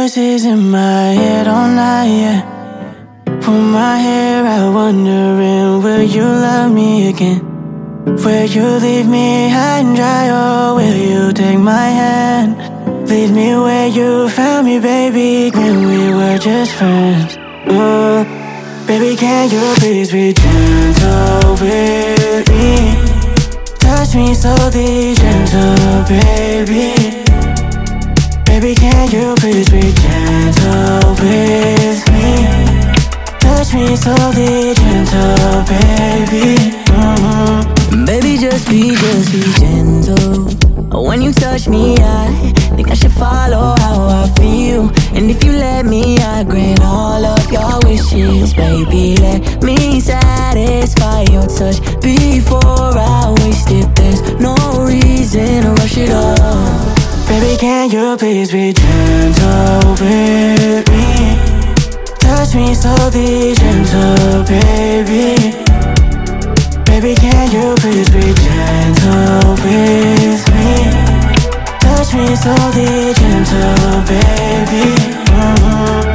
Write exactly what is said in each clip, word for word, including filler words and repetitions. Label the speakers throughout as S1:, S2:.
S1: voices in my head all night, yeah. Pull my hair out wondering, will you love me again? Will you leave me high and dry, or will you take my hand? Lead me where you found me, baby, when we were just friends. Oh, baby, can you please be gentle with me? Touch me slowly, gentle, baby. Baby, can you please be gentle with me? Touch me slowly, gentle, baby. Mm-hmm.
S2: Baby, just be, just be gentle. When you touch me, I think I should follow how I feel. And if you let me, I grant all of your wishes. Baby, let me satisfy your touch before I waste it. There's no reason to rush it up.
S1: Baby, can you please be gentle with me? Touch me slowly, gentle, baby. Baby, can you please be gentle with me? Touch me slowly, gentle, baby. Mm-hmm.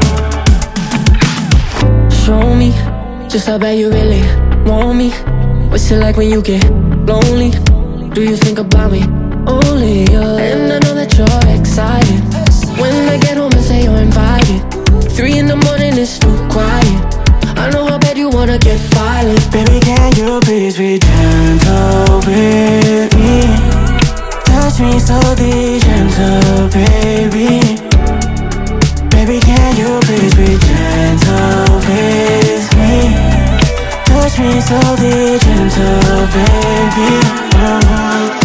S3: Show me just how bad you really want me. What's it like when you get lonely? Do you think about me? Only you. And I know that you're excited when I get home and say you're invited. Three in the morning is too quiet. I know how bad you wanna get violent.
S1: Baby, can you please be gentle with me? Touch me slowly, gentle, baby. Baby, can you please be gentle with me? Touch me slowly, gentle, baby. Mm-hmm.